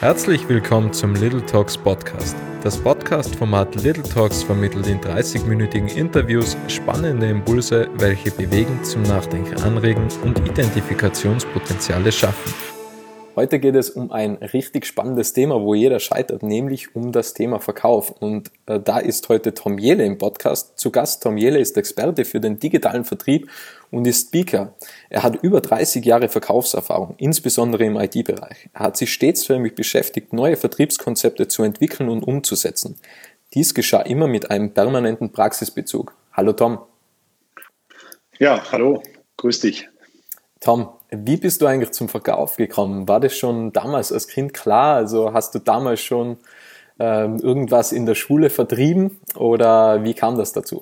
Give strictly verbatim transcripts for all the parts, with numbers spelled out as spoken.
Herzlich willkommen zum Little Talks Podcast. Das Podcast-Format Little Talks vermittelt in dreißig-minütigen Interviews spannende Impulse, welche bewegen, zum Nachdenken anregen und Identifikationspotenziale schaffen. Heute geht es um ein richtig spannendes Thema, wo jeder scheitert, nämlich um das Thema Verkauf. Und äh, da ist heute Tom Jehle im Podcast zu Gast. Tom Jehle ist Experte für den digitalen Vertrieb und ist Speaker. Er hat über dreißig Jahre Verkaufserfahrung, insbesondere im I T-Bereich. Er hat sich stets damit beschäftigt, neue Vertriebskonzepte zu entwickeln und umzusetzen. Dies geschah immer mit einem permanenten Praxisbezug. Hallo Tom. Ja, hallo, grüß dich. Tom, wie bist du eigentlich zum Verkauf gekommen? War das schon damals als Kind klar? Also hast du damals schon ähm, irgendwas in der Schule vertrieben oder wie kam das dazu?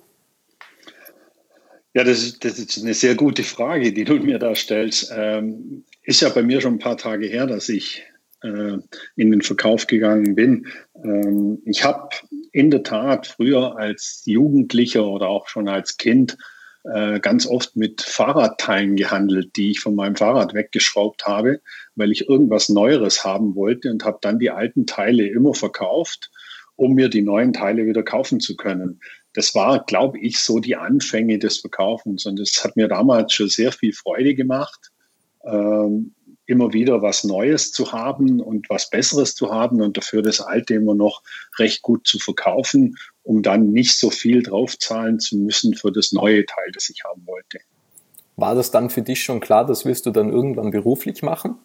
Ja, das ist, das ist eine sehr gute Frage, die du mir da stellst. Ähm, ist ja bei mir schon ein paar Tage her, dass ich äh, in den Verkauf gegangen bin. Ähm, ich habe in der Tat früher als Jugendlicher oder auch schon als Kind äh, ganz oft mit Fahrradteilen gehandelt, die ich von meinem Fahrrad weggeschraubt habe, weil ich irgendwas Neueres haben wollte und habe dann die alten Teile immer verkauft, um mir die neuen Teile wieder kaufen zu können. Das war, glaube ich, so die Anfänge des Verkaufens und es hat mir damals schon sehr viel Freude gemacht, ähm, immer wieder was Neues zu haben und was Besseres zu haben und dafür das Alte immer noch recht gut zu verkaufen, um dann nicht so viel draufzahlen zu müssen für das neue Teil, das ich haben wollte. War das dann für dich schon klar, das willst du dann irgendwann beruflich machen?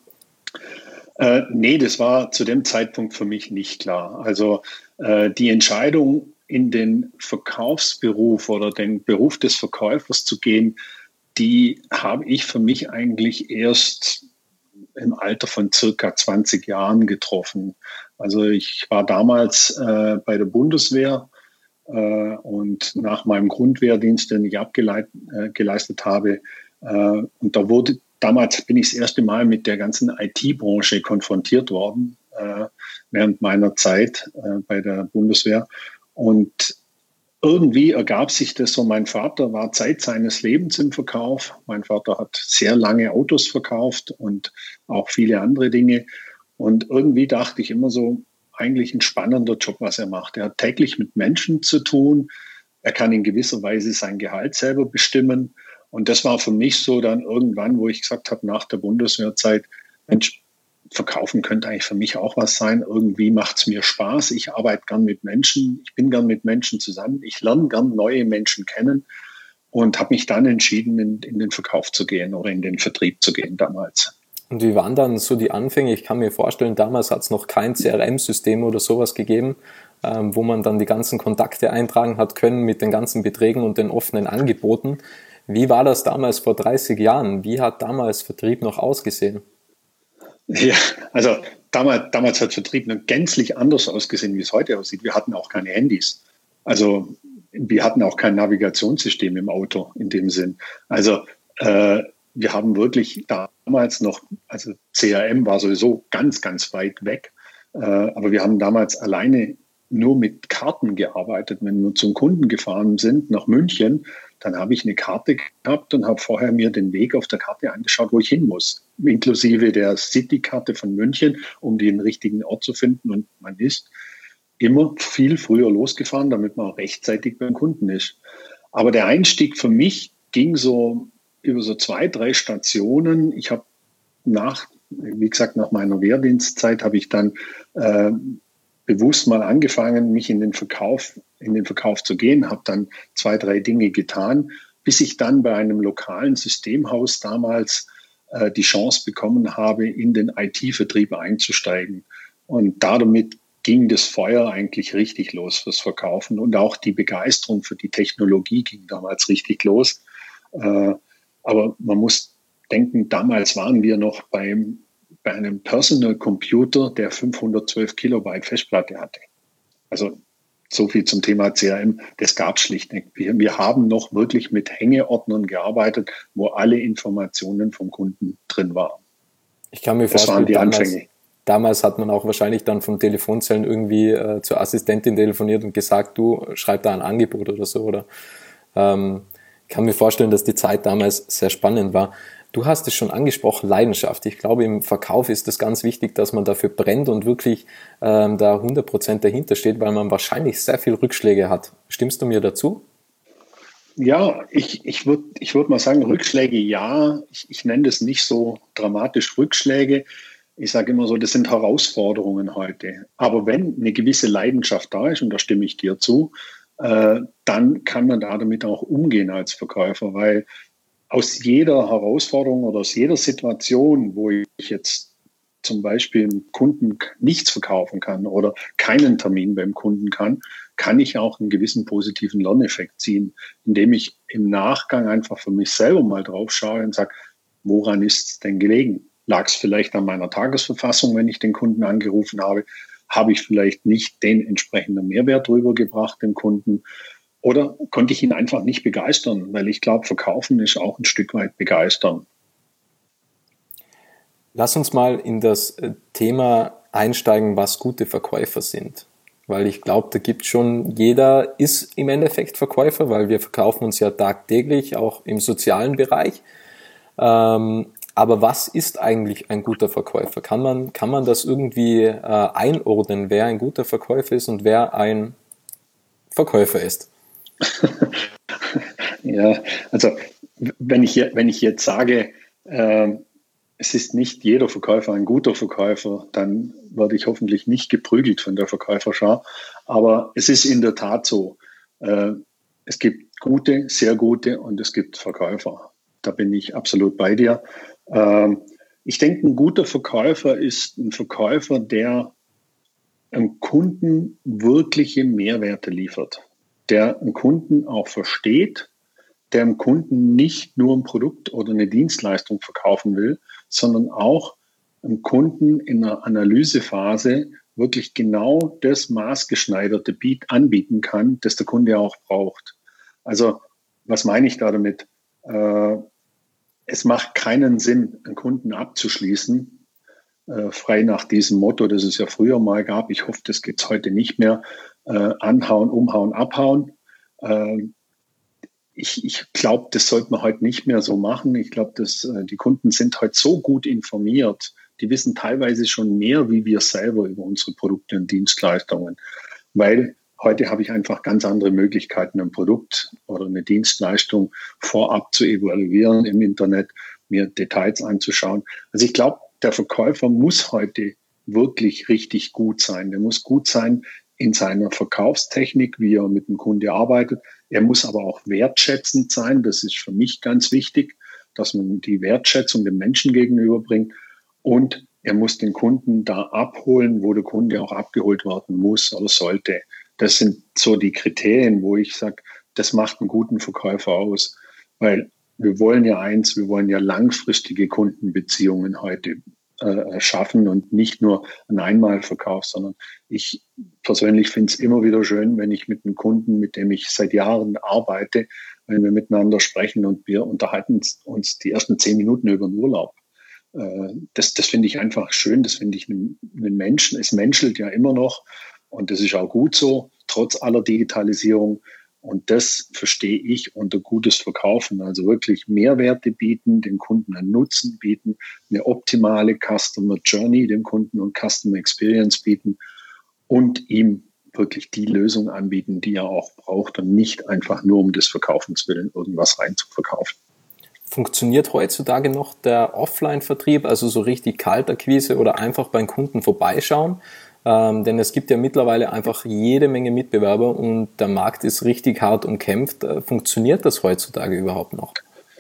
Äh, nee, das war zu dem Zeitpunkt für mich nicht klar. Also äh, die Entscheidung, in den Verkaufsberuf oder den Beruf des Verkäufers zu gehen, die habe ich für mich eigentlich erst im Alter von circa zwanzig Jahren getroffen. Also ich war damals äh, bei der Bundeswehr äh, und nach meinem Grundwehrdienst, den ich abgeleistet äh, habe, äh, und da wurde damals bin ich das erste Mal mit der ganzen I T-Branche konfrontiert worden äh, während meiner Zeit äh, bei der Bundeswehr. Und irgendwie ergab sich das so, mein Vater war Zeit seines Lebens im Verkauf. Mein Vater hat sehr lange Autos verkauft und auch viele andere Dinge. Und irgendwie dachte ich immer so, eigentlich ein spannender Job, was er macht. Er hat täglich mit Menschen zu tun. Er kann in gewisser Weise sein Gehalt selber bestimmen. Und das war für mich so dann irgendwann, wo ich gesagt habe, nach der Bundeswehrzeit, Mensch, Verkaufen könnte eigentlich für mich auch was sein. Irgendwie macht es mir Spaß. Ich arbeite gern mit Menschen. Ich bin gern mit Menschen zusammen. Ich lerne gern neue Menschen kennen und habe mich dann entschieden, in, in den Verkauf zu gehen oder in den Vertrieb zu gehen damals. Und wie waren dann so die Anfänge? Ich kann mir vorstellen, damals hat es noch kein C R M-System oder sowas gegeben, ähm, wo man dann die ganzen Kontakte eintragen hat können mit den ganzen Beträgen und den offenen Angeboten. Wie war das damals vor dreißig Jahren? Wie hat damals Vertrieb noch ausgesehen? Ja, also damals, damals hat Vertrieb noch gänzlich anders ausgesehen, wie es heute aussieht. Wir hatten auch keine Handys. Also wir hatten auch kein Navigationssystem im Auto in dem Sinn. Also äh, wir haben wirklich damals noch, also C R M war sowieso ganz, ganz weit weg. Äh, aber wir haben damals alleine nur mit Karten gearbeitet. Wenn wir zum Kunden gefahren sind nach München, dann habe ich eine Karte gehabt und habe vorher mir den Weg auf der Karte angeschaut, wo ich hin muss, inklusive der Citykarte von München, um den richtigen Ort zu finden. Und man ist immer viel früher losgefahren, damit man auch rechtzeitig beim Kunden ist. Aber der Einstieg für mich ging so über so zwei, drei Stationen. Ich habe nach, wie gesagt, nach meiner Wehrdienstzeit habe ich dann äh, bewusst mal angefangen, mich in den Verkauf, in den Verkauf zu gehen, habe dann zwei, drei Dinge getan, bis ich dann bei einem lokalen Systemhaus damals äh, die Chance bekommen habe, in den I T-Vertrieb einzusteigen. Und damit ging das Feuer eigentlich richtig los fürs Verkaufen und auch die Begeisterung für die Technologie ging damals richtig los. Äh, aber man muss denken, damals waren wir noch beim bei einem Personal Computer, der fünfhundertzwölf Kilobyte Festplatte hatte. Also so viel zum Thema C R M, das gab es schlicht nicht. Wir, wir haben noch wirklich mit Hängeordnern gearbeitet, wo alle Informationen vom Kunden drin waren. Ich kann mir das vorstellen, waren die damals, Anfänge. Damals hat man auch wahrscheinlich dann von Telefonzellen irgendwie äh, zur Assistentin telefoniert und gesagt, du schreib da ein Angebot oder so. Oder ähm, ich kann mir vorstellen, dass die Zeit damals sehr spannend war. Du hast es schon angesprochen, Leidenschaft. Ich glaube, im Verkauf ist es ganz wichtig, dass man dafür brennt und wirklich ähm, da hundert Prozent dahinter steht, weil man wahrscheinlich sehr viel Rückschläge hat. Stimmst du mir dazu? Ja, ich, ich würde ich würd mal sagen, Rückschläge ja. Ich, ich nenne das nicht so dramatisch Rückschläge. Ich sage immer so, das sind Herausforderungen heute. Aber wenn eine gewisse Leidenschaft da ist, und da stimme ich dir zu, äh, dann kann man da damit auch umgehen als Verkäufer, weil aus jeder Herausforderung oder aus jeder Situation, wo ich jetzt zum Beispiel dem Kunden nichts verkaufen kann oder keinen Termin beim Kunden kann, kann ich auch einen gewissen positiven Lerneffekt ziehen, indem ich im Nachgang einfach für mich selber mal drauf schaue und sage, woran ist es denn gelegen? Lag es vielleicht an meiner Tagesverfassung, wenn ich den Kunden angerufen habe? Habe ich vielleicht nicht den entsprechenden Mehrwert rübergebracht dem Kunden? Oder konnte ich ihn einfach nicht begeistern? Weil ich glaube, Verkaufen ist auch ein Stück weit begeistern. Lass uns mal in das Thema einsteigen, was gute Verkäufer sind. Weil ich glaube, da gibt schon, jeder ist im Endeffekt Verkäufer, weil wir verkaufen uns ja tagtäglich, auch im sozialen Bereich. Ähm, aber was ist eigentlich ein guter Verkäufer? Kann man, kann man das irgendwie äh, einordnen, wer ein guter Verkäufer ist und wer ein Verkäufer ist? Ja, also wenn ich, wenn ich jetzt sage, äh, es ist nicht jeder Verkäufer ein guter Verkäufer, dann werde ich hoffentlich nicht geprügelt von der Verkäuferschar. Aber es ist in der Tat so, äh, es gibt gute, sehr gute und es gibt Verkäufer. Da bin ich absolut bei dir. Äh, ich denke, ein guter Verkäufer ist ein Verkäufer, der einem Kunden wirkliche Mehrwerte liefert, der einen Kunden auch versteht, der dem Kunden nicht nur ein Produkt oder eine Dienstleistung verkaufen will, sondern auch dem Kunden in einer Analysephase wirklich genau das maßgeschneiderte Beat anbieten kann, das der Kunde auch braucht. Also was meine ich da damit? Äh, es macht keinen Sinn, einen Kunden abzuschließen, äh, frei nach diesem Motto, das es ja früher mal gab. Ich hoffe, das gibt es heute nicht mehr. Äh, anhauen, umhauen, abhauen. Äh, Ich, ich glaube, das sollte man heute nicht mehr so machen. Ich glaube, dass äh, die Kunden sind heute so gut informiert. Die wissen teilweise schon mehr wie wir selber über unsere Produkte und Dienstleistungen. Weil heute habe ich einfach ganz andere Möglichkeiten, ein Produkt oder eine Dienstleistung vorab zu evaluieren im Internet, mir Details anzuschauen. Also ich glaube, der Verkäufer muss heute wirklich richtig gut sein. Der muss gut sein in seiner Verkaufstechnik, wie er mit dem Kunde arbeitet. Er muss aber auch wertschätzend sein. Das ist für mich ganz wichtig, dass man die Wertschätzung dem Menschen gegenüberbringt. Und er muss den Kunden da abholen, wo der Kunde auch abgeholt werden muss oder sollte. Das sind so die Kriterien, wo ich sage, das macht einen guten Verkäufer aus. Weil wir wollen ja eins, wir wollen ja langfristige Kundenbeziehungen heute äh, schaffen und nicht nur einen Einmalverkauf, sondern ich persönlich finde es immer wieder schön, wenn ich mit einem Kunden, mit dem ich seit Jahren arbeite, wenn wir miteinander sprechen und wir unterhalten uns die ersten zehn Minuten über den Urlaub. Äh, das das finde ich einfach schön, das finde ich einen, einen Menschen, es menschelt ja immer noch und das ist auch gut so, trotz aller Digitalisierung. Und das verstehe ich unter gutes Verkaufen, also wirklich Mehrwerte bieten, dem Kunden einen Nutzen bieten, eine optimale Customer Journey dem Kunden und Customer Experience bieten und ihm wirklich die Lösung anbieten, die er auch braucht und nicht einfach nur um des Verkaufens willen irgendwas rein zu verkaufen. Funktioniert heutzutage noch der Offline-Vertrieb, also so richtig Kaltakquise oder einfach beim Kunden vorbeischauen? Ähm, denn es gibt ja mittlerweile einfach jede Menge Mitbewerber und der Markt ist richtig hart umkämpft. Äh, funktioniert das heutzutage überhaupt noch?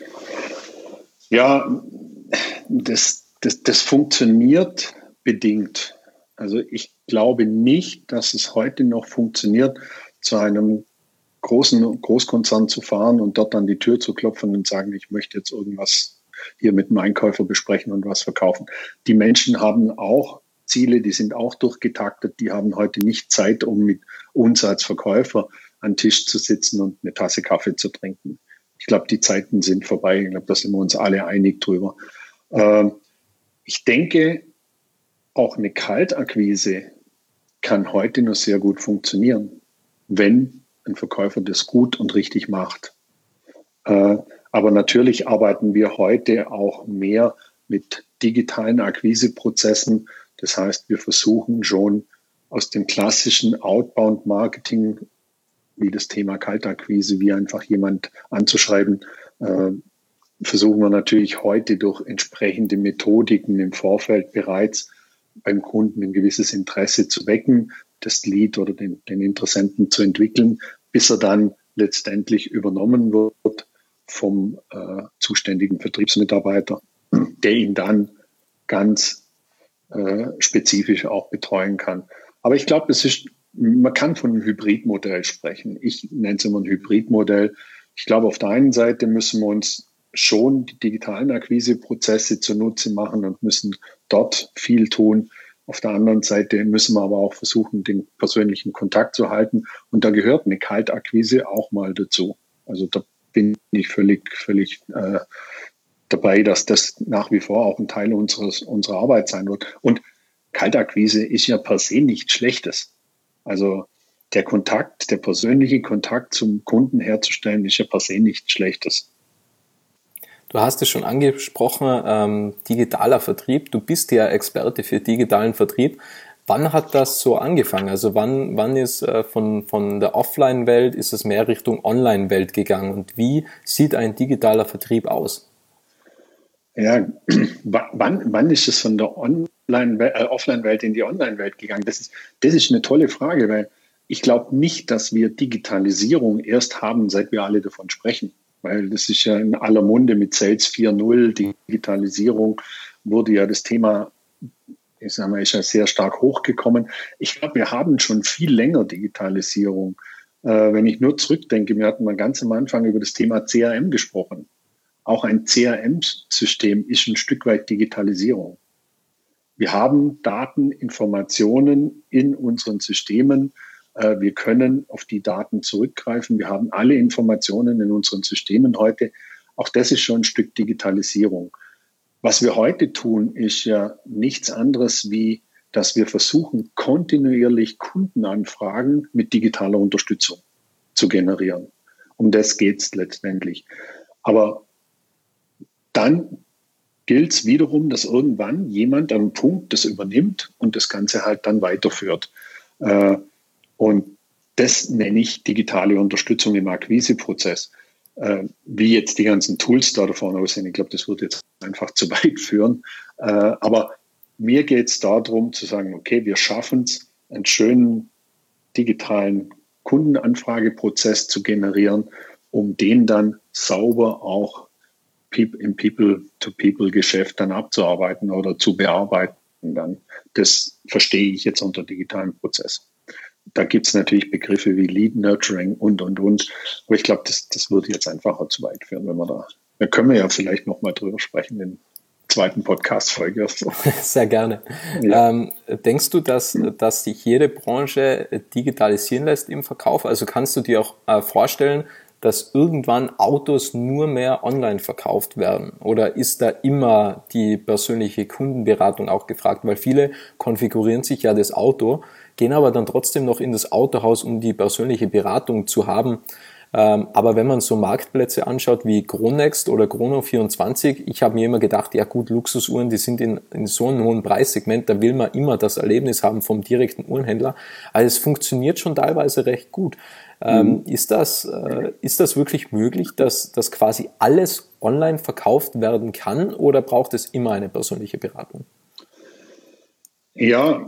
Ja, das, das, das funktioniert bedingt. Also ich glaube nicht, dass es heute noch funktioniert, zu einem großen Großkonzern zu fahren und dort an die Tür zu klopfen und sagen, ich möchte jetzt irgendwas hier mit dem Einkäufer besprechen und was verkaufen. Die Menschen haben auch Ziele, die sind auch durchgetaktet, die haben heute nicht Zeit, um mit uns als Verkäufer an den Tisch zu sitzen und eine Tasse Kaffee zu trinken. Ich glaube, die Zeiten sind vorbei. Ich glaube, da sind wir uns alle einig drüber. Ähm, ich denke, auch eine Kaltakquise kann heute noch sehr gut funktionieren, wenn ein Verkäufer das gut und richtig macht. Äh, Aber natürlich arbeiten wir heute auch mehr mit digitalen Akquiseprozessen. Das heißt, wir versuchen schon aus dem klassischen Outbound-Marketing, wie das Thema Kaltakquise, wie einfach jemand anzuschreiben, äh, versuchen wir natürlich heute durch entsprechende Methodiken im Vorfeld bereits beim Kunden ein gewisses Interesse zu wecken, das Lead oder den, den Interessenten zu entwickeln, bis er dann letztendlich übernommen wird vom äh, zuständigen Vertriebsmitarbeiter, der ihn dann ganz äh, spezifisch auch betreuen kann. Aber ich glaube, es ist, man kann von einem Hybridmodell sprechen. Ich nenne es immer ein Hybridmodell. Ich glaube, auf der einen Seite müssen wir uns schon die digitalen Akquiseprozesse zunutze machen und müssen dort viel tun. Auf der anderen Seite müssen wir aber auch versuchen, den persönlichen Kontakt zu halten. Und da gehört eine Kaltakquise auch mal dazu. Also da bin ich völlig, völlig äh, dabei, dass das nach wie vor auch ein Teil unseres, unserer Arbeit sein wird. Und Kaltakquise ist ja per se nichts Schlechtes. Also der Kontakt, der persönliche Kontakt zum Kunden herzustellen, ist ja per se nichts Schlechtes. Du hast es schon angesprochen, ähm, digitaler Vertrieb. Du bist ja Experte für digitalen Vertrieb. Wann hat das so angefangen? Also wann, wann ist äh, von, von der Offline-Welt, ist es mehr Richtung Online-Welt gegangen? Und wie sieht ein digitaler Vertrieb aus? Ja, wann, wann ist es von der Online, äh, Offline-Welt in die Online-Welt gegangen? Das ist, das ist eine tolle Frage, weil ich glaube nicht, dass wir Digitalisierung erst haben, seit wir alle davon sprechen. Weil das ist ja in aller Munde mit Sales vier Punkt null, Digitalisierung wurde ja das Thema, ich sage mal, ist ja sehr stark hochgekommen. Ich glaube, wir haben schon viel länger Digitalisierung. Äh, wenn ich nur zurückdenke, wir hatten mal ganz am Anfang über das Thema C R M gesprochen. Auch ein C R M-System ist ein Stück weit Digitalisierung. Wir haben Daten, Informationen in unseren Systemen. Wir können auf die Daten zurückgreifen. Wir haben alle Informationen in unseren Systemen heute. Auch das ist schon ein Stück Digitalisierung. Was wir heute tun, ist ja nichts anderes, wie dass wir versuchen, kontinuierlich Kundenanfragen mit digitaler Unterstützung zu generieren. Um das geht es letztendlich. Aber dann gilt es wiederum, dass irgendwann jemand an einem Punkt das übernimmt und das Ganze halt dann weiterführt. Und das nenne ich digitale Unterstützung im Akquiseprozess. Wie jetzt die ganzen Tools da davon aussehen, ich glaube, das würde jetzt einfach zu weit führen. Aber mir geht es darum zu sagen, okay, wir schaffen es, einen schönen digitalen Kundenanfrageprozess zu generieren, um den dann sauber auch im People-to-People-Geschäft dann abzuarbeiten oder zu bearbeiten. Dann. Das verstehe ich jetzt unter digitalen Prozess. Da gibt es natürlich Begriffe wie Lead Nurturing und, und, und. Aber ich glaube, das, das würde jetzt einfach zu weit führen, wenn wir da, da können wir ja vielleicht nochmal drüber sprechen in der zweiten Podcast-Folge. Sehr gerne. Ja. Ähm, denkst du, dass, dass sich jede Branche digitalisieren lässt im Verkauf? Also kannst du dir auch äh, vorstellen, dass irgendwann Autos nur mehr online verkauft werden? Oder ist da immer die persönliche Kundenberatung auch gefragt? Weil viele konfigurieren sich ja das Auto, gehen aber dann trotzdem noch in das Autohaus, um die persönliche Beratung zu haben. Aber wenn man so Marktplätze anschaut wie Chronext oder Chrono vierundzwanzig, ich habe mir immer gedacht, ja gut, Luxusuhren, die sind in, in so einem hohen Preissegment, da will man immer das Erlebnis haben vom direkten Uhrenhändler. Also es funktioniert schon teilweise recht gut. Ähm, ist das, äh, ist das wirklich möglich, dass, dass quasi alles online verkauft werden kann oder braucht es immer eine persönliche Beratung? Ja,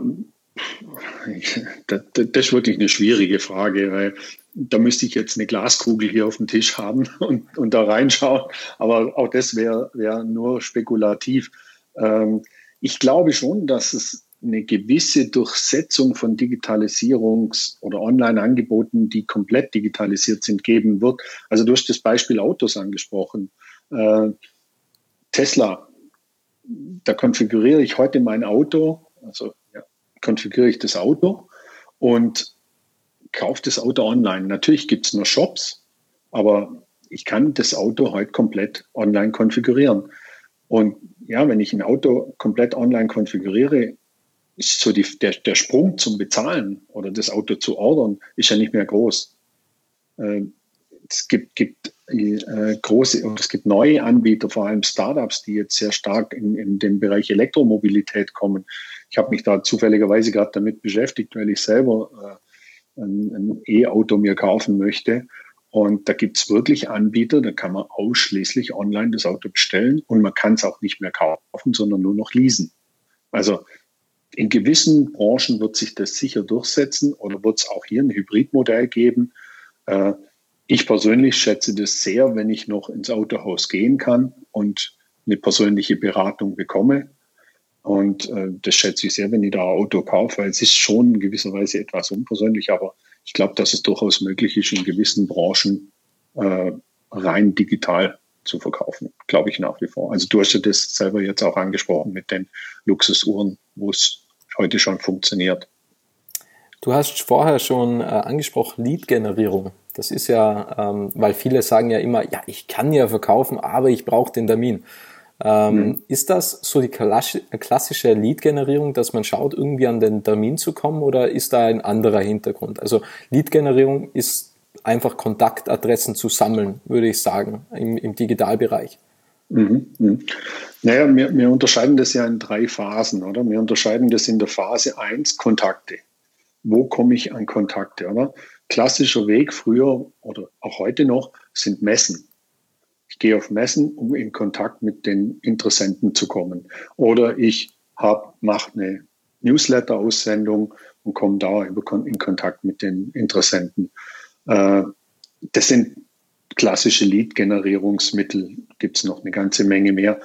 das, das ist wirklich eine schwierige Frage, weil da müsste ich jetzt eine Glaskugel hier auf dem Tisch haben und, und da reinschauen. Aber auch das wäre wär nur spekulativ. Ähm, ich glaube schon, dass es eine gewisse Durchsetzung von Digitalisierungs- oder Online-Angeboten, die komplett digitalisiert sind, geben wird. Also du hast das Beispiel Autos angesprochen. Äh, Tesla, da konfiguriere ich heute mein Auto, also ja, konfiguriere ich das Auto und kaufe das Auto online. Natürlich gibt es nur Shops, aber ich kann das Auto heute komplett online konfigurieren. Und ja, wenn ich ein Auto komplett online konfiguriere, ist so die, der, der Sprung zum Bezahlen oder das Auto zu ordern, ist ja nicht mehr groß. Äh, es gibt, gibt äh, große, und es gibt neue Anbieter, vor allem Startups, die jetzt sehr stark in, in den Bereich Elektromobilität kommen. Ich habe mich da zufälligerweise gerade damit beschäftigt, weil ich selber äh, ein, ein E-Auto mir kaufen möchte. Und da gibt es wirklich Anbieter, da kann man ausschließlich online das Auto bestellen und man kann es auch nicht mehr kaufen, sondern nur noch leasen. Also in gewissen Branchen wird sich das sicher durchsetzen oder wird es auch hier ein Hybridmodell geben. Äh, ich persönlich schätze das sehr, wenn ich noch ins Autohaus gehen kann und eine persönliche Beratung bekomme. Und äh, das schätze ich sehr, wenn ich da ein Auto kaufe, weil es ist schon in gewisser Weise etwas unpersönlich, aber ich glaube, dass es durchaus möglich ist, in gewissen Branchen äh, rein digital zu verkaufen, glaube ich nach wie vor. Also du hast ja das selber jetzt auch angesprochen mit den Luxusuhren, wo es heute schon funktioniert. Du hast vorher schon äh, angesprochen, Lead-Generierung. Das ist ja, ähm, weil viele sagen ja immer, ja, ich kann ja verkaufen, aber ich brauche den Termin. Ähm, mhm. Ist das so die klassische Lead-Generierung, dass man schaut, irgendwie an den Termin zu kommen, oder ist da ein anderer Hintergrund? Also Lead-Generierung ist einfach Kontaktadressen zu sammeln, würde ich sagen, im, im Digitalbereich. Mhm. Mhm. Naja, wir, wir unterscheiden das ja in drei Phasen, oder? Wir unterscheiden das in der Phase eins, Kontakte. Wo komme ich an Kontakte, oder? Klassischer Weg früher oder auch heute noch sind Messen. Ich gehe auf Messen, um in Kontakt mit den Interessenten zu kommen. Oder ich mache eine Newsletter-Aussendung und komme da in Kontakt mit den Interessenten. Das sind klassische Lead-Generierungsmittel, gibt es noch eine ganze Menge mehr.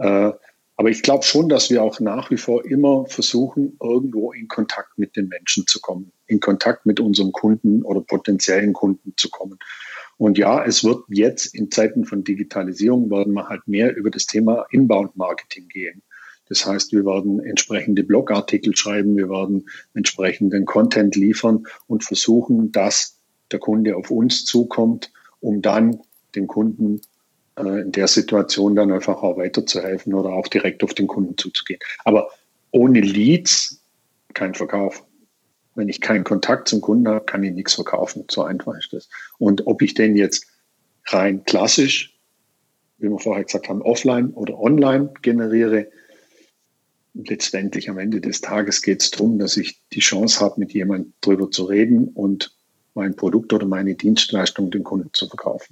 Aber ich glaube schon, dass wir auch nach wie vor immer versuchen, irgendwo in Kontakt mit den Menschen zu kommen, in Kontakt mit unserem Kunden oder potenziellen Kunden zu kommen. Und ja, es wird jetzt in Zeiten von Digitalisierung, werden wir halt mehr über das Thema Inbound-Marketing gehen. Das heißt, wir werden entsprechende Blogartikel schreiben, wir werden entsprechenden Content liefern und versuchen, dass der Kunde auf uns zukommt, um dann dem Kunden äh, in der Situation dann einfach auch weiterzuhelfen oder auch direkt auf den Kunden zuzugehen. Aber ohne Leads kein Verkauf. Wenn ich keinen Kontakt zum Kunden habe, kann ich nichts verkaufen. So einfach ist das. Und ob ich den jetzt rein klassisch, wie wir vorher gesagt haben, offline oder online generiere, letztendlich am Ende des Tages geht es darum, dass ich die Chance habe, mit jemandem drüber zu reden und mein Produkt oder meine Dienstleistung dem Kunden zu verkaufen.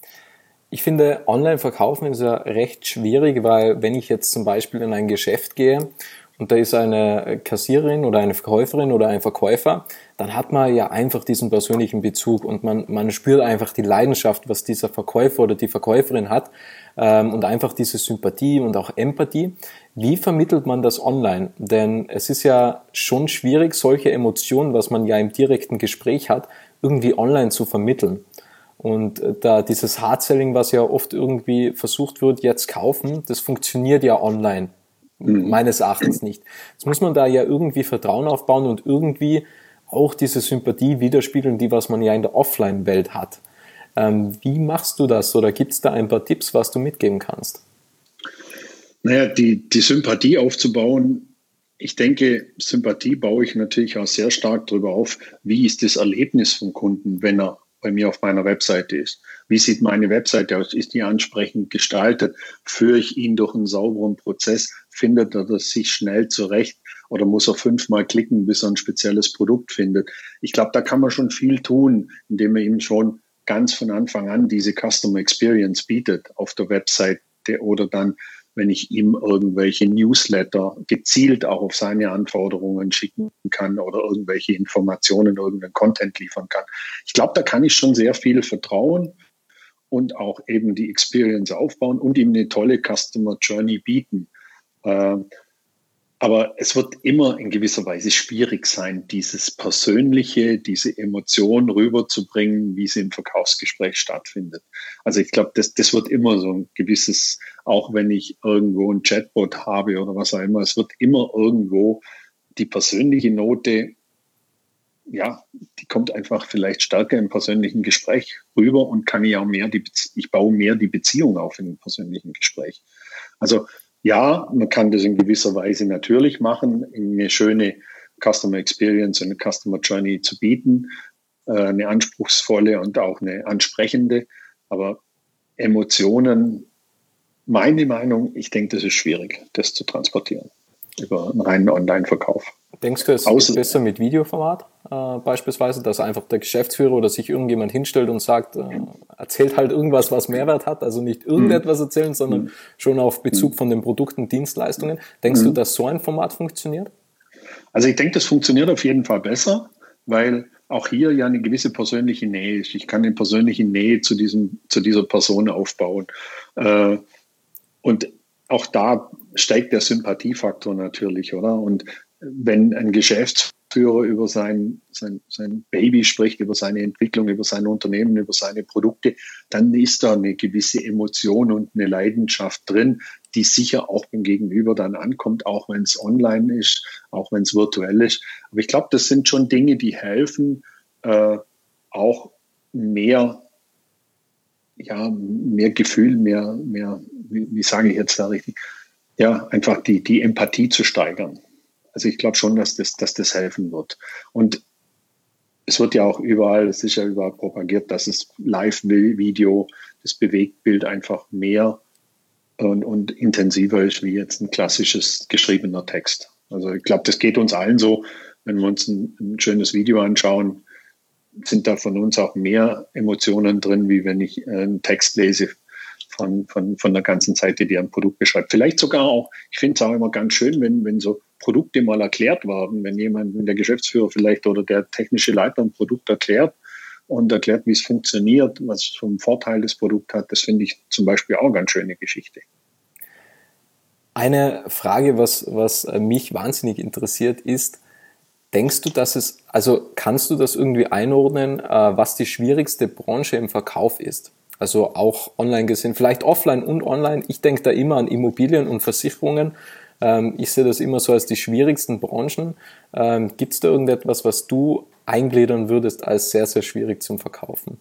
Ich finde, online verkaufen ist ja recht schwierig, weil wenn ich jetzt zum Beispiel in ein Geschäft gehe und da ist eine Kassiererin oder eine Verkäuferin oder ein Verkäufer, dann hat man ja einfach diesen persönlichen Bezug und man, man spürt einfach die Leidenschaft, was dieser Verkäufer oder die Verkäuferin hat, ähm, und einfach diese Sympathie und auch Empathie. Wie vermittelt man das online? Denn es ist ja schon schwierig, solche Emotionen, was man ja im direkten Gespräch hat, irgendwie online zu vermitteln. Und da dieses Hard-Selling, was ja oft irgendwie versucht wird, jetzt kaufen, das funktioniert ja online mhm. meines Erachtens nicht. Jetzt muss man da ja irgendwie Vertrauen aufbauen und irgendwie auch diese Sympathie widerspiegeln, die was man ja in der Offline-Welt hat. Ähm, wie machst du das? Oder gibt es da ein paar Tipps, was du mitgeben kannst? Naja, die, die Sympathie aufzubauen, ich denke, Sympathie baue ich natürlich auch sehr stark darüber auf, wie ist das Erlebnis vom Kunden, wenn er bei mir auf meiner Webseite ist. Wie sieht meine Webseite aus? Ist die ansprechend gestaltet? Führe ich ihn durch einen sauberen Prozess? Findet er das sich schnell zurecht? Oder muss er fünfmal klicken, bis er ein spezielles Produkt findet? Ich glaube, da kann man schon viel tun, indem man ihm schon ganz von Anfang an diese Customer Experience bietet auf der Webseite oder dann, wenn ich ihm irgendwelche Newsletter gezielt auch auf seine Anforderungen schicken kann oder irgendwelche Informationen, irgendeinen Content liefern kann. Ich glaube, da kann ich schon sehr viel vertrauen und auch eben die Experience aufbauen und ihm eine tolle Customer Journey bieten. Aber es wird immer in gewisser Weise schwierig sein, dieses Persönliche, diese Emotion rüberzubringen, wie sie im Verkaufsgespräch stattfindet. Also ich glaube, das, das wird immer so ein gewisses, auch wenn ich irgendwo ein Chatbot habe oder was auch immer, es wird immer irgendwo die persönliche Note, ja, die kommt einfach vielleicht stärker im persönlichen Gespräch rüber und kann ich auch mehr, die, ich baue mehr die Beziehung auf in dem persönlichen Gespräch. Also ja, man kann das in gewisser Weise natürlich machen, eine schöne Customer Experience und eine Customer Journey zu bieten, eine anspruchsvolle und auch eine ansprechende. Aber Emotionen, meine Meinung, ich denke, das ist schwierig, das zu transportieren über einen reinen Online-Verkauf. Denkst du, es ist besser mit Videoformat äh, beispielsweise, dass einfach der Geschäftsführer oder sich irgendjemand hinstellt und sagt, äh, erzählt halt irgendwas, was Mehrwert hat, also nicht irgendetwas erzählen, sondern schon auf Bezug von den Produkten, Dienstleistungen. Denkst du, dass so ein Format funktioniert? Also ich denke, das funktioniert auf jeden Fall besser, weil auch hier ja eine gewisse persönliche Nähe ist. Ich kann eine persönliche Nähe zu, diesem, zu dieser Person aufbauen. Äh, und auch da steigt der Sympathiefaktor natürlich, oder? Und wenn ein Geschäftsführer über sein, sein, sein Baby spricht, über seine Entwicklung, über sein Unternehmen, über seine Produkte, dann ist da eine gewisse Emotion und eine Leidenschaft drin, die sicher auch beim Gegenüber dann ankommt, auch wenn es online ist, auch wenn es virtuell ist. Aber ich glaube, das sind schon Dinge, die helfen, äh, auch mehr, ja, mehr Gefühl, mehr, mehr, wie, wie sage ich jetzt da richtig, ja, einfach die, die Empathie zu steigern. Also ich glaube schon, dass das, dass das helfen wird. Und es wird ja auch überall, es ist ja überall propagiert, dass es Live-Video, das Bewegtbild einfach mehr und, und intensiver ist wie jetzt ein klassisches geschriebener Text. Also ich glaube, das geht uns allen so, wenn wir uns ein, ein schönes Video anschauen, sind da von uns auch mehr Emotionen drin, wie wenn ich einen Text lese von, von, von der ganzen Seite, die ein Produkt beschreibt. Vielleicht sogar auch, ich finde es auch immer ganz schön, wenn, wenn so Produkte mal erklärt werden, wenn jemand, wenn der Geschäftsführer vielleicht oder der technische Leiter ein Produkt erklärt und erklärt, wie es funktioniert, was vom Vorteil das Produkt hat, das finde ich zum Beispiel auch eine ganz schöne Geschichte. Eine Frage, was, was mich wahnsinnig interessiert, ist, denkst du, dass es, also kannst du das irgendwie einordnen, was die schwierigste Branche im Verkauf ist? Also auch online gesehen, vielleicht offline und online. Ich denke da immer an Immobilien und Versicherungen. Ich sehe das immer so als die schwierigsten Branchen. Gibt es da irgendetwas, was du eingliedern würdest als sehr, sehr schwierig zum Verkaufen?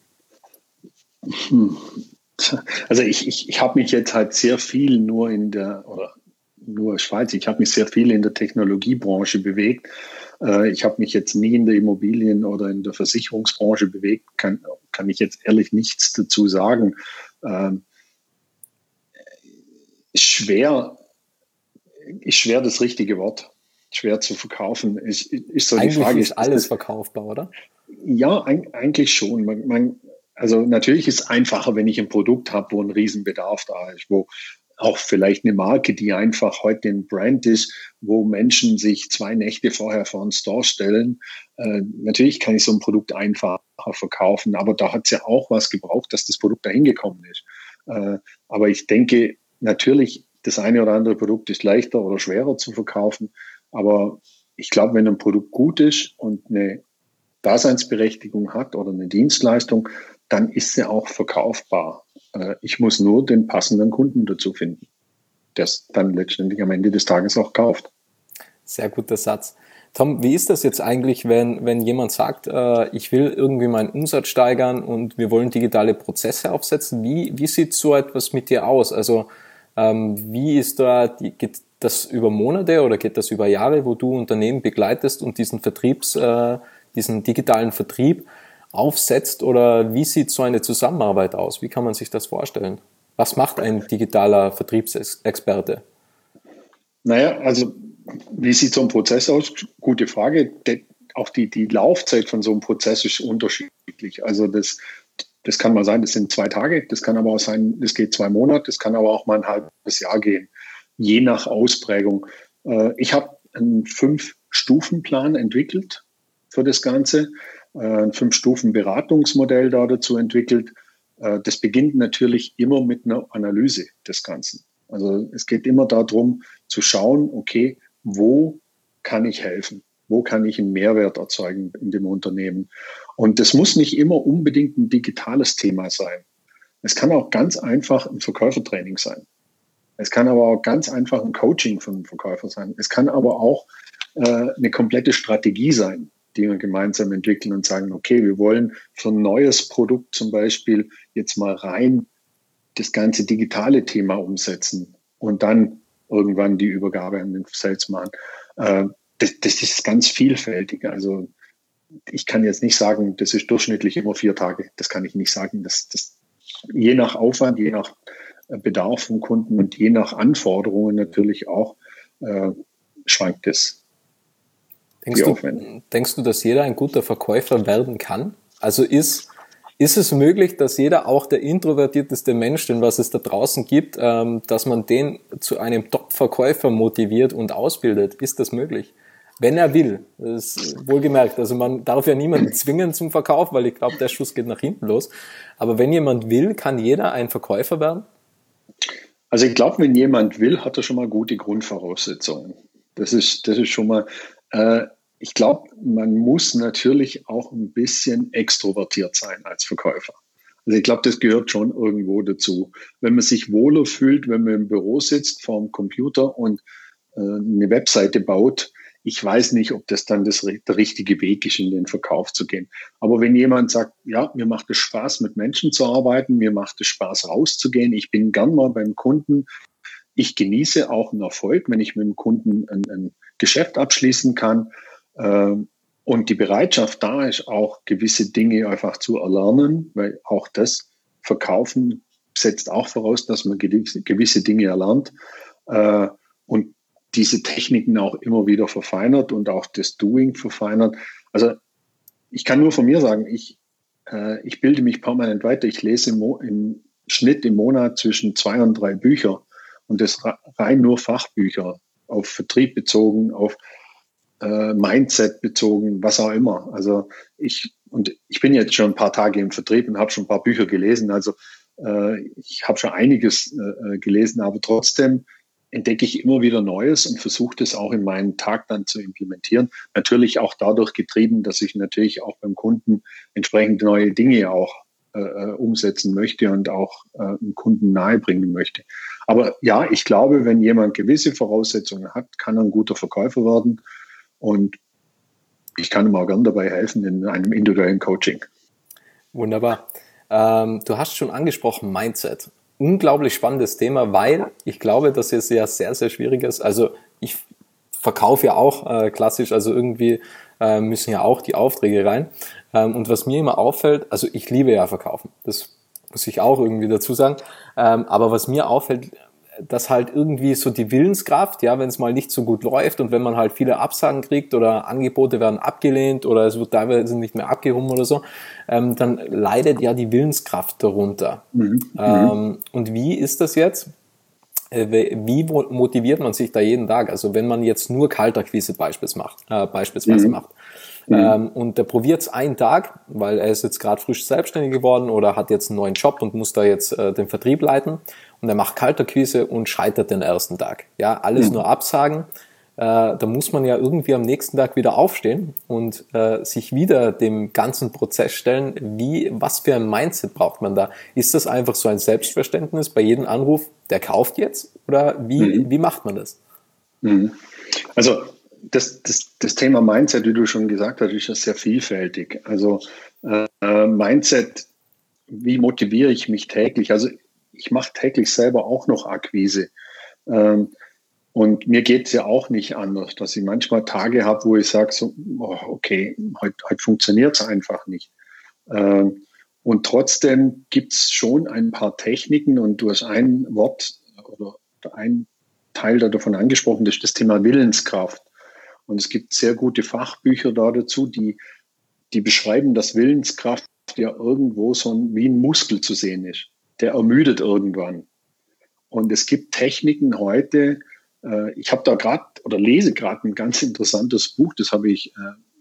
Also ich, ich, ich habe mich jetzt halt sehr viel nur in der, oder nur Schweiz, ich habe mich sehr viel in der Technologiebranche bewegt. Ich habe mich jetzt nie in der Immobilien- oder in der Versicherungsbranche bewegt, kann, kann ich jetzt ehrlich nichts dazu sagen. Ähm, schwer, ist schwer das richtige Wort. Schwer zu verkaufen. Ist, ist so eigentlich die Frage, ist alles das, verkaufbar, oder? Ja, ein, eigentlich schon. Man, man, also natürlich ist es einfacher, wenn ich ein Produkt habe, wo ein Riesenbedarf da ist, wo auch vielleicht eine Marke, die einfach heute ein Brand ist, wo Menschen sich zwei Nächte vorher vor einen Store stellen. Äh, natürlich kann ich so ein Produkt einfacher verkaufen, aber da hat es ja auch was gebraucht, dass das Produkt dahin gekommen ist. Äh, aber ich denke, natürlich, das eine oder andere Produkt ist leichter oder schwerer zu verkaufen, aber ich glaube, wenn ein Produkt gut ist und eine Daseinsberechtigung hat oder eine Dienstleistung, dann ist sie auch verkaufbar. Ich muss nur den passenden Kunden dazu finden, der es dann letztendlich am Ende des Tages auch kauft. Sehr guter Satz. Tom, wie ist das jetzt eigentlich, wenn, wenn jemand sagt, äh, ich will irgendwie meinen Umsatz steigern und wir wollen digitale Prozesse aufsetzen? Wie, wie sieht so etwas mit dir aus? Also ähm, wie ist da, die, geht das über Monate oder geht das über Jahre, wo du Unternehmen begleitest und diesen Vertriebs, äh, diesen digitalen Vertrieb aufsetzt, oder wie sieht so eine Zusammenarbeit aus? Wie kann man sich das vorstellen? Was macht ein digitaler Vertriebsexperte? Naja, also wie sieht so ein Prozess aus? Gute Frage. Auch die, die Laufzeit von so einem Prozess ist unterschiedlich. Also das, das kann mal sein, das sind zwei Tage, das kann aber auch sein, das geht zwei Monate, das kann aber auch mal ein halbes Jahr gehen, je nach Ausprägung. Ich habe einen Fünf-Stufen-Plan entwickelt für das Ganze. Ein Fünf-Stufen-Beratungsmodell da dazu entwickelt. Das beginnt natürlich immer mit einer Analyse des Ganzen. Also es geht immer darum zu schauen, okay, wo kann ich helfen? Wo kann ich einen Mehrwert erzeugen in dem Unternehmen? Und das muss nicht immer unbedingt ein digitales Thema sein. Es kann auch ganz einfach ein Verkäufertraining sein. Es kann aber auch ganz einfach ein Coaching von einem Verkäufer sein. Es kann aber auch äh, eine komplette Strategie sein, die wir gemeinsam entwickeln und sagen, okay, wir wollen für ein neues Produkt zum Beispiel jetzt mal rein das ganze digitale Thema umsetzen und dann irgendwann die Übergabe an den Sales machen. Äh, das, das ist ganz vielfältig. Also ich kann jetzt nicht sagen, das ist durchschnittlich immer vier Tage. Das kann ich nicht sagen. Das, das je nach Aufwand, je nach Bedarf vom Kunden und je nach Anforderungen natürlich auch äh, schwankt es. Denkst du, denkst du, dass jeder ein guter Verkäufer werden kann? Also ist, ist es möglich, dass jeder, auch der introvertierteste Mensch, den was es da draußen gibt, ähm, dass man den zu einem Top-Verkäufer motiviert und ausbildet? Ist das möglich? Wenn er will, das ist wohlgemerkt. Also man darf ja niemanden zwingen zum Verkauf, weil ich glaube, der Schuss geht nach hinten los. Aber wenn jemand will, kann jeder ein Verkäufer werden? Also ich glaube, wenn jemand will, hat er schon mal gute Grundvoraussetzungen. Das ist, das ist schon mal, äh, ich glaube, man muss natürlich auch ein bisschen extrovertiert sein als Verkäufer. Also ich glaube, das gehört schon irgendwo dazu. Wenn man sich wohler fühlt, wenn man im Büro sitzt vor dem Computer und äh, eine Webseite baut, ich weiß nicht, ob das dann das, der richtige Weg ist, in den Verkauf zu gehen. Aber wenn jemand sagt, ja, mir macht es Spaß, mit Menschen zu arbeiten, mir macht es Spaß, rauszugehen, ich bin gern mal beim Kunden, ich genieße auch einen Erfolg, wenn ich mit dem Kunden ein, ein Geschäft abschließen kann äh, und die Bereitschaft da ist, auch gewisse Dinge einfach zu erlernen, weil auch das Verkaufen setzt auch voraus, dass man gewisse, gewisse Dinge erlernt äh, und diese Techniken auch immer wieder verfeinert und auch das Doing verfeinert. Also ich kann nur von mir sagen, ich, äh, ich bilde mich permanent weiter. Ich lese im, Mo- im Schnitt im Monat zwischen zwei und drei Bücher und das rein nur Fachbücher, auf Vertrieb bezogen, auf äh, Mindset bezogen, was auch immer. Also ich, und ich bin jetzt schon ein paar Tage im Vertrieb und habe schon ein paar Bücher gelesen. Also äh, ich habe schon einiges äh, gelesen, aber trotzdem entdecke ich immer wieder Neues und versuche das auch in meinen Tag dann zu implementieren. Natürlich auch dadurch getrieben, dass ich natürlich auch beim Kunden entsprechend neue Dinge auch äh, umsetzen möchte und auch äh, dem Kunden nahebringen möchte. Aber ja, ich glaube, wenn jemand gewisse Voraussetzungen hat, kann er ein guter Verkäufer werden und ich kann ihm auch gern dabei helfen in einem individuellen Coaching. Wunderbar. Ähm, du hast schon angesprochen Mindset. Unglaublich spannendes Thema, weil ich glaube, dass es ja sehr, sehr schwierig ist. Also ich verkaufe ja auch äh, klassisch, also irgendwie äh, müssen ja auch die Aufträge rein. Ähm, und was mir immer auffällt, also ich liebe ja Verkaufen, das muss ich auch irgendwie dazu sagen. Ähm, aber was mir auffällt, dass halt irgendwie so die Willenskraft, ja, wenn es mal nicht so gut läuft und wenn man halt viele Absagen kriegt oder Angebote werden abgelehnt oder es wird teilweise nicht mehr abgehoben oder so, ähm, dann leidet ja die Willenskraft darunter. Mhm. Ähm, und wie ist das jetzt? Äh, wie motiviert man sich da jeden Tag? Also wenn man jetzt nur Kaltakquise beispielsweise macht, äh, beispielsweise mhm. macht. Mhm. Ähm, und der probiert es einen Tag, weil er ist jetzt gerade frisch selbstständig geworden oder hat jetzt einen neuen Job und muss da jetzt äh, den Vertrieb leiten. Und er macht Kaltakquise und scheitert den ersten Tag. Ja, alles mhm. nur Absagen. Äh, da muss man ja irgendwie am nächsten Tag wieder aufstehen und äh, sich wieder dem ganzen Prozess stellen. Wie, was für ein Mindset braucht man da? Ist das einfach so ein Selbstverständnis bei jedem Anruf, der kauft jetzt? Oder wie, mhm. wie macht man das? Mhm. Also das, das, das Thema Mindset, wie du schon gesagt hast, ist ja sehr vielfältig. Also äh, Mindset, wie motiviere ich mich täglich? Also ich mache täglich selber auch noch Akquise. Ähm, und mir geht es ja auch nicht anders, dass ich manchmal Tage habe, wo ich sage, so, oh, okay, heute, heute funktioniert es einfach nicht. Ähm, und trotzdem gibt es schon ein paar Techniken und du hast ein Wort oder ein Teil davon angesprochen, das ist das Thema Willenskraft. Und es gibt sehr gute Fachbücher da dazu, die, die beschreiben, dass Willenskraft ja irgendwo so ein, wie ein Muskel zu sehen ist. Der ermüdet irgendwann. Und es gibt Techniken heute, äh, ich habe da gerade oder lese gerade ein ganz interessantes Buch, das habe ich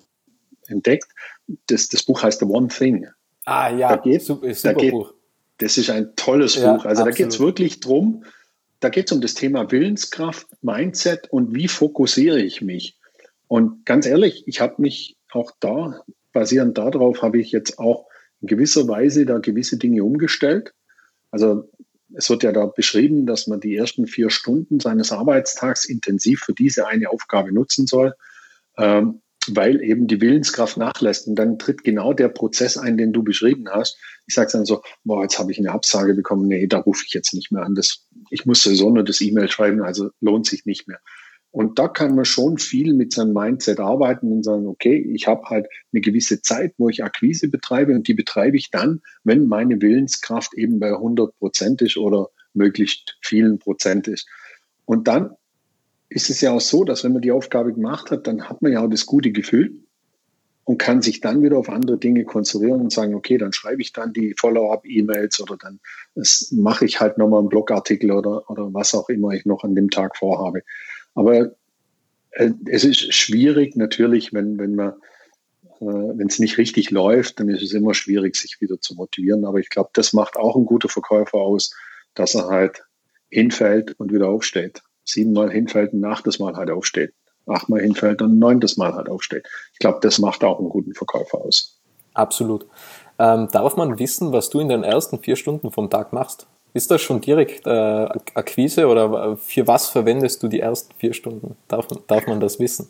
äh, entdeckt. Das, das Buch heißt The One Thing. Ah ja, da geht, super, super da geht, Buch. Das ist ein tolles ja, Buch. Also absolut. Da geht es wirklich drum, da geht es um das Thema Willenskraft, Mindset und wie fokussiere ich mich. Und ganz ehrlich, ich habe mich auch da, basierend darauf, habe ich jetzt auch in gewisser Weise da gewisse Dinge umgestellt. Also es wird ja da beschrieben, dass man die ersten vier Stunden seines Arbeitstags intensiv für diese eine Aufgabe nutzen soll, ähm, weil eben die Willenskraft nachlässt. Und dann tritt genau der Prozess ein, den du beschrieben hast. Ich sage dann so, boah, jetzt habe ich eine Absage bekommen, nee, da rufe ich jetzt nicht mehr an. Das, ich muss sowieso nur das E-Mail schreiben, also lohnt sich nicht mehr. Und da kann man schon viel mit seinem Mindset arbeiten und sagen, okay, ich habe halt eine gewisse Zeit, wo ich Akquise betreibe und die betreibe ich dann, wenn meine Willenskraft eben bei hundert Prozent ist oder möglichst vielen Prozent ist. Und dann ist es ja auch so, dass wenn man die Aufgabe gemacht hat, dann hat man ja auch das gute Gefühl und kann sich dann wieder auf andere Dinge konzentrieren und sagen, okay, dann schreibe ich dann die Follow-up-E-Mails oder dann das mache ich halt nochmal einen Blogartikel oder, oder was auch immer ich noch an dem Tag vorhabe. Aber äh, es ist schwierig natürlich, wenn, wenn man äh, wenn es nicht richtig läuft, dann ist es immer schwierig, sich wieder zu motivieren. Aber ich glaube, das macht auch ein guter Verkäufer aus, dass er halt hinfällt und wieder aufsteht. Siebenmal hinfällt und achtes Mal halt aufsteht. Achtmal hinfällt und neuntes Mal halt aufsteht. Ich glaube, das macht auch einen guten Verkäufer aus. Absolut. Ähm, darf man wissen, was du in den ersten vier Stunden vom Tag machst? Ist das schon direkt äh, Akquise oder für was verwendest du die ersten vier Stunden? Darf, darf man das wissen?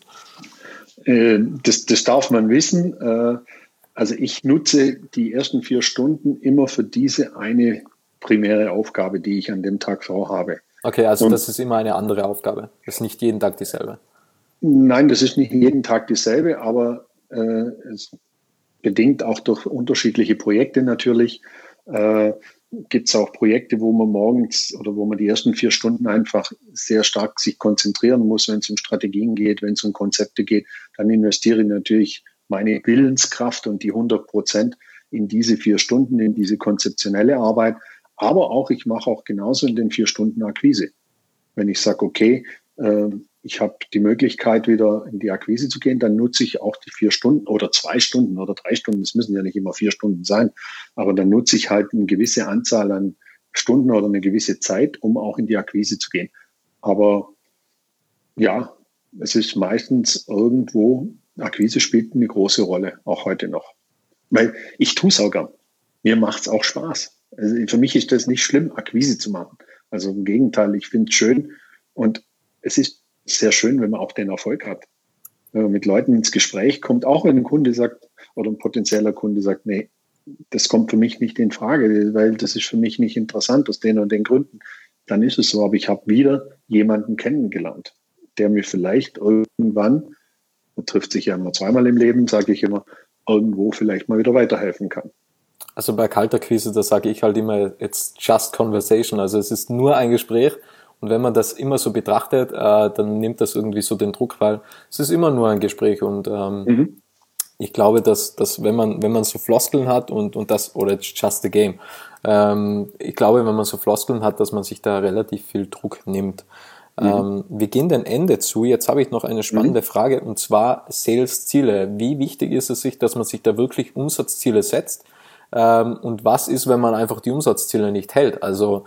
Äh, das, das darf man wissen. Äh, also ich nutze die ersten vier Stunden immer für diese eine primäre Aufgabe, die ich an dem Tag vorhabe. Okay, also Und, das ist immer eine andere Aufgabe. Das ist nicht jeden Tag dieselbe. Nein, das ist nicht jeden Tag dieselbe, aber äh, es bedingt auch durch unterschiedliche Projekte natürlich. Äh, gibt es auch Projekte, wo man morgens oder wo man die ersten vier Stunden einfach sehr stark sich konzentrieren muss, wenn es um Strategien geht, wenn es um Konzepte geht. Dann investiere ich natürlich meine Willenskraft und die hundert Prozent in diese vier Stunden, in diese konzeptionelle Arbeit. Aber auch, ich mache auch genauso in den vier Stunden Akquise. Wenn ich sage, okay, äh, ich habe die Möglichkeit, wieder in die Akquise zu gehen, dann nutze ich auch die vier Stunden oder zwei Stunden oder drei Stunden. Es müssen ja nicht immer vier Stunden sein, aber dann nutze ich halt eine gewisse Anzahl an Stunden oder eine gewisse Zeit, um auch in die Akquise zu gehen. Aber ja, es ist meistens irgendwo, Akquise spielt eine große Rolle, auch heute noch. Weil ich tue es auch gern. Mir macht es auch Spaß. Also für mich ist das nicht schlimm, Akquise zu machen. Also im Gegenteil, ich finde es schön und es ist sehr schön, wenn man auch den Erfolg hat. Wenn man mit Leuten ins Gespräch kommt, auch wenn ein Kunde sagt oder ein potenzieller Kunde sagt, nee, das kommt für mich nicht in Frage, weil das ist für mich nicht interessant aus den und den Gründen, dann ist es so. Aber ich habe wieder jemanden kennengelernt, der mir vielleicht irgendwann, man trifft sich ja immer zweimal im Leben, sage ich immer, irgendwo vielleicht mal wieder weiterhelfen kann. Also bei Kaltakquise, da sage ich halt immer, it's just conversation, also es ist nur ein Gespräch. Und wenn man das immer so betrachtet, äh, dann nimmt das irgendwie so den Druck, weil es ist immer nur ein Gespräch. Und ähm, mhm. ich glaube, dass, dass wenn man wenn man so Floskeln hat und und das oder it's just a game, ähm, ich glaube, wenn man so Floskeln hat, dass man sich da relativ viel Druck nimmt. Mhm. Ähm, wir gehen dem Ende zu. Jetzt habe ich noch eine spannende mhm. Frage und zwar Sales-Ziele. Wie wichtig ist es sich, dass man sich da wirklich Umsatzziele setzt? Ähm, und was ist, wenn man einfach die Umsatzziele nicht hält? Also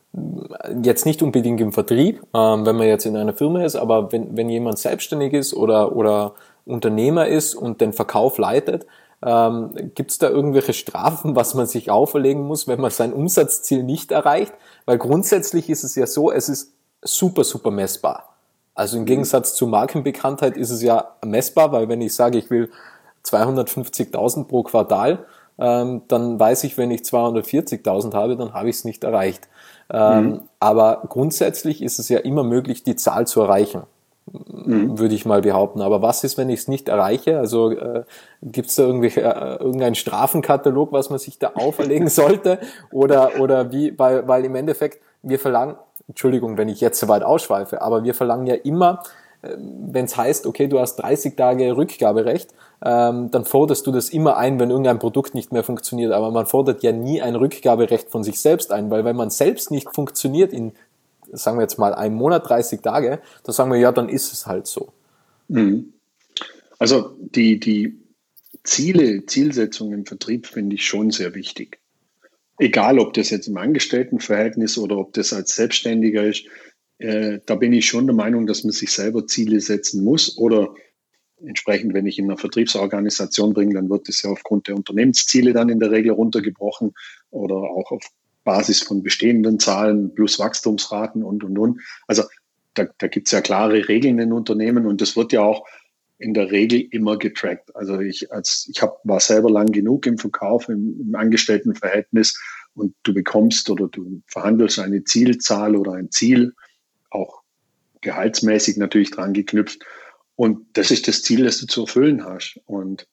jetzt nicht unbedingt im Vertrieb, ähm, wenn man jetzt in einer Firma ist, aber wenn, wenn jemand selbstständig ist oder, oder Unternehmer ist und den Verkauf leitet, ähm, gibt es da irgendwelche Strafen, was man sich auferlegen muss, wenn man sein Umsatzziel nicht erreicht? Weil grundsätzlich ist es ja so, es ist super, super messbar. Also im Gegensatz zur Markenbekanntheit ist es ja messbar, weil wenn ich sage, ich will zweihundertfünfzigtausend pro Quartal, ähm, dann weiß ich, wenn ich zweihundertvierzigtausend habe, dann habe ich es nicht erreicht. Ähm, mhm. Aber grundsätzlich ist es ja immer möglich, die Zahl zu erreichen, mhm. würde ich mal behaupten. Aber was ist, wenn ich es nicht erreiche? Also äh, gibt es da irgendwelche, äh, irgendeinen Strafenkatalog, was man sich da auferlegen sollte? Oder oder wie? Weil weil im Endeffekt wir verlangen, Entschuldigung, wenn ich jetzt so weit ausschweife, aber wir verlangen ja immer, wenn es heißt, okay, du hast dreißig Tage Rückgaberecht, ähm, dann forderst du das immer ein, wenn irgendein Produkt nicht mehr funktioniert. Aber man fordert ja nie ein Rückgaberecht von sich selbst ein, weil wenn man selbst nicht funktioniert in, sagen wir jetzt mal, einem Monat, dreißig Tage, dann sagen wir, ja, dann ist es halt so. Also die, die Ziele, Zielsetzung im Vertrieb finde ich schon sehr wichtig. Egal, ob das jetzt im Angestelltenverhältnis oder ob das als Selbstständiger ist, Äh, da bin ich schon der Meinung, dass man sich selber Ziele setzen muss oder entsprechend, wenn ich in einer Vertriebsorganisation bringe, dann wird das ja aufgrund der Unternehmensziele dann in der Regel runtergebrochen oder auch auf Basis von bestehenden Zahlen plus Wachstumsraten und, und, und. Also da, da gibt es ja klare Regeln in Unternehmen und das wird ja auch in der Regel immer getrackt. Also ich als ich hab, war selber lang genug im Verkauf, im, im Angestelltenverhältnis und du bekommst oder du verhandelst eine Zielzahl oder ein Ziel, auch gehaltsmäßig natürlich dran geknüpft. Und das ist das Ziel, das du zu erfüllen hast. Und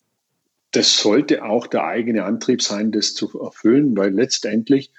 das sollte auch der eigene Antrieb sein, das zu erfüllen, weil letztendlich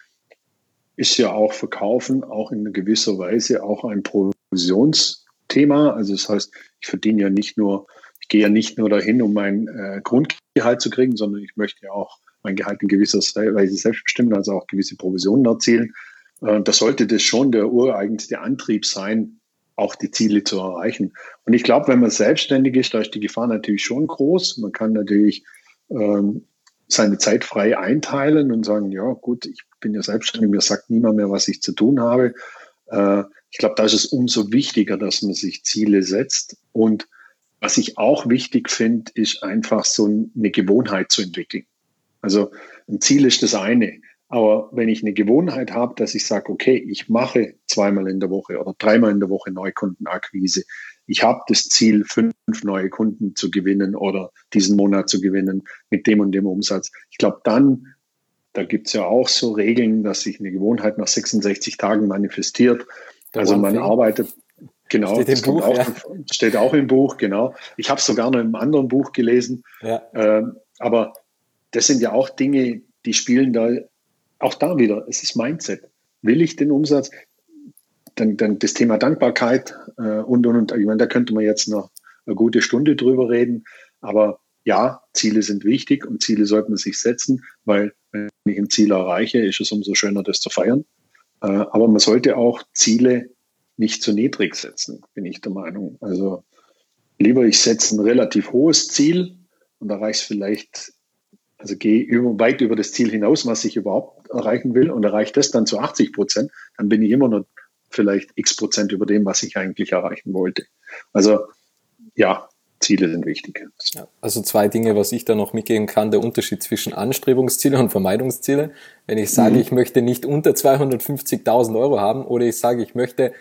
ist ja auch Verkaufen auch in gewisser Weise auch ein Provisionsthema. Also das heißt, ich verdiene ja nicht nur, ich gehe ja nicht nur dahin, um mein äh, Grundgehalt zu kriegen, sondern ich möchte ja auch mein Gehalt in gewisser Weise selbst bestimmen, also auch gewisse Provisionen erzielen. Äh, da sollte das schon der ureigenste Antrieb sein, auch die Ziele zu erreichen. Und ich glaube, wenn man selbstständig ist, da ist die Gefahr natürlich schon groß. Man kann natürlich ähm, seine Zeit frei einteilen und sagen, ja gut, ich bin ja selbstständig, mir sagt niemand mehr, was ich zu tun habe. Äh, ich glaube, da ist es umso wichtiger, dass man sich Ziele setzt. Und was ich auch wichtig finde, ist einfach so eine Gewohnheit zu entwickeln. Also ein Ziel ist das eine. Aber wenn ich eine Gewohnheit habe, dass ich sage, okay, ich mache zweimal in der Woche oder dreimal in der Woche Neukundenakquise, ich habe das Ziel, fünf neue Kunden zu gewinnen oder diesen Monat zu gewinnen mit dem und dem Umsatz. Ich glaube, dann, da gibt es ja auch so Regeln, dass sich eine Gewohnheit nach sechsundsechzig Tagen manifestiert. Der also man Thing. arbeitet, genau, steht das im Buch, auch, ja. steht auch im Buch, genau. Ich habe es sogar noch in einem anderen Buch gelesen. Ja. Ähm, aber das sind ja auch Dinge, die spielen da, auch da wieder, es ist Mindset. Will ich den Umsatz? Dann, dann das Thema Dankbarkeit äh, und, und, und. Ich meine, da könnte man jetzt noch eine gute Stunde drüber reden. Aber ja, Ziele sind wichtig und Ziele sollte man sich setzen, weil wenn ich ein Ziel erreiche, ist es umso schöner, das zu feiern. Äh, aber man sollte auch Ziele nicht zu niedrig setzen, bin ich der Meinung. Also lieber ich setze ein relativ hohes Ziel und erreiche es vielleicht, also gehe über, weit über das Ziel hinaus, was ich überhaupt erreichen will und erreiche das dann zu achtzig Prozent, dann bin ich immer noch vielleicht x Prozent über dem, was ich eigentlich erreichen wollte. Also ja, Ziele sind wichtig. Ja, also zwei Dinge, was ich da noch mitgeben kann, der Unterschied zwischen Anstrebungsziele und Vermeidungsziele. Wenn ich sage, mhm. ich möchte nicht unter zweihundertfünfzigtausend Euro haben oder ich sage, ich möchte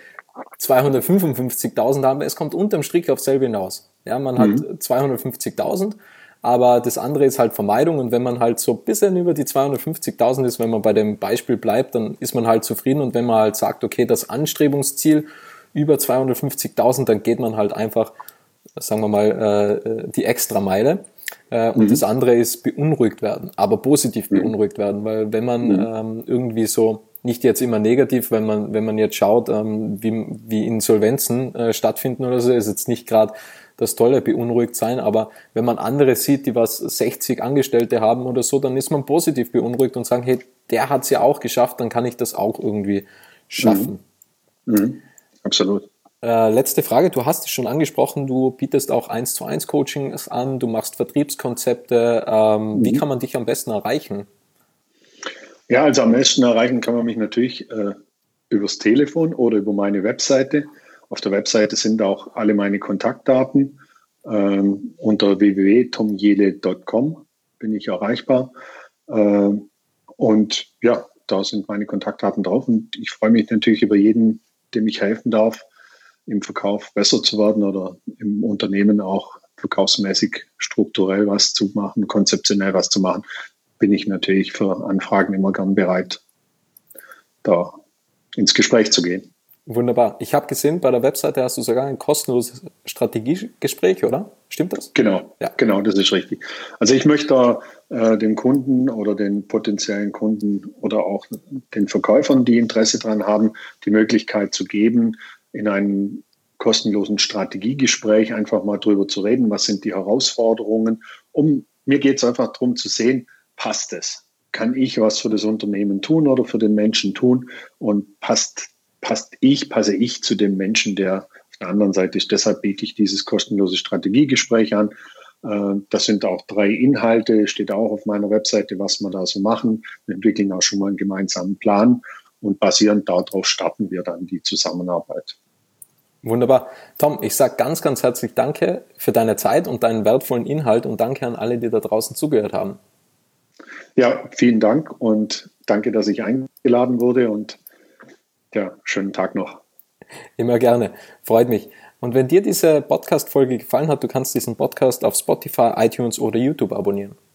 zweihundertfünfundfünfzigtausend haben, es kommt unterm Strich aufs selbe hinaus. Ja, man hat mhm. zweihundertfünfzigtausend, aber das andere ist halt Vermeidung und wenn man halt so ein bisschen über die zweihundertfünfzigtausend ist, wenn man bei dem Beispiel bleibt, dann ist man halt zufrieden und wenn man halt sagt, okay, das Anstrebungsziel über zweihundertfünfzigtausend, dann geht man halt einfach, sagen wir mal, äh, die Extrameile. Äh, und mhm. das andere ist beunruhigt werden, aber positiv mhm. beunruhigt werden, weil wenn man mhm. ähm, irgendwie so, nicht jetzt immer negativ, wenn man wenn man jetzt schaut, ähm, wie, wie Insolvenzen äh, stattfinden oder so, ist jetzt nicht gerade das Tolle, beunruhigt sein, aber wenn man andere sieht, die was sechzig Angestellte haben oder so, dann ist man positiv beunruhigt und sagen, hey, der hat es ja auch geschafft, dann kann ich das auch irgendwie schaffen. Mhm. Mhm. Absolut. Äh, letzte Frage, du hast es schon angesprochen, du bietest auch eins zu eins Coachings an, du machst Vertriebskonzepte. Ähm, mhm. Wie kann man dich am besten erreichen? Ja, also am besten erreichen kann man mich natürlich äh, übers Telefon oder über meine Webseite. Auf der Webseite sind auch alle meine Kontaktdaten. Ähm, unter w w w punkt tom jele punkt com bin ich erreichbar. Ähm, und ja, da sind meine Kontaktdaten drauf. Und ich freue mich natürlich über jeden, dem ich helfen darf, im Verkauf besser zu werden oder im Unternehmen auch verkaufsmäßig strukturell was zu machen, konzeptionell was zu machen, bin ich natürlich für Anfragen immer gern bereit, da ins Gespräch zu gehen. Wunderbar. Ich habe gesehen, bei der Webseite hast du sogar ein kostenloses Strategiegespräch, oder? Stimmt das? Genau, ja. Genau, das ist richtig. Also ich möchte äh, dem Kunden oder den potenziellen Kunden oder auch den Verkäufern, die Interesse daran haben, die Möglichkeit zu geben, in einem kostenlosen Strategiegespräch einfach mal drüber zu reden, was sind die Herausforderungen. Um, mir geht es einfach darum zu sehen, passt es? Kann ich was für das Unternehmen tun oder für den Menschen tun? Und passt, passt ich, passe ich zu dem Menschen, der auf der anderen Seite ist? Deshalb biete ich dieses kostenlose Strategiegespräch an. Das sind auch drei Inhalte, steht auch auf meiner Webseite, was wir da so machen. Wir entwickeln auch schon mal einen gemeinsamen Plan und basierend darauf starten wir dann die Zusammenarbeit. Wunderbar. Tom, ich sage ganz, ganz herzlich Danke für deine Zeit und deinen wertvollen Inhalt und danke an alle, die da draußen zugehört haben. Ja, vielen Dank und danke, dass ich eingeladen wurde und ja, schönen Tag noch. Immer gerne, freut mich. Und wenn dir diese Podcast-Folge gefallen hat, du kannst diesen Podcast auf Spotify, iTunes oder YouTube abonnieren.